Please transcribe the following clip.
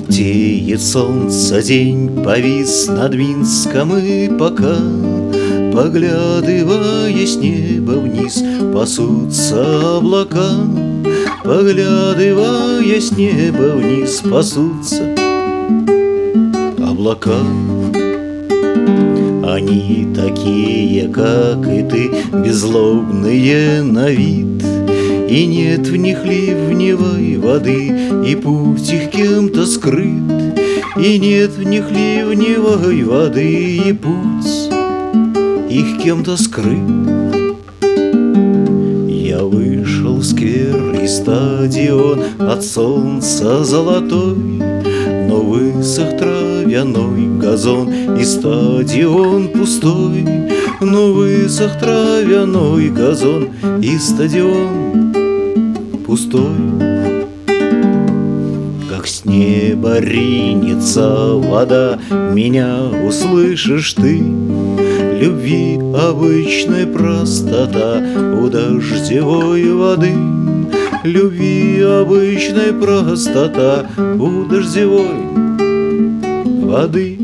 Желтеет солнце, день повис над Минском, и пока, поглядывая с неба вниз, пасутся облака. Поглядывая с неба вниз, пасутся облака. Они такие, как и ты, беззлобные на вид, и нет в них ливневой воды, и путь их кем-то скрыт. И нет в них ливневой воды, и путь их кем-то скрыт. Я вышел в сквер и стадион, от солнца золотой, но высох травяной газон, и стадион пустой. Но высох травяной газон, и стадион пустой. Как с неба ринется вода, меня услышишь ты. Любви обычная простота у дождевой воды. Любви обычная простота у дождевой воды.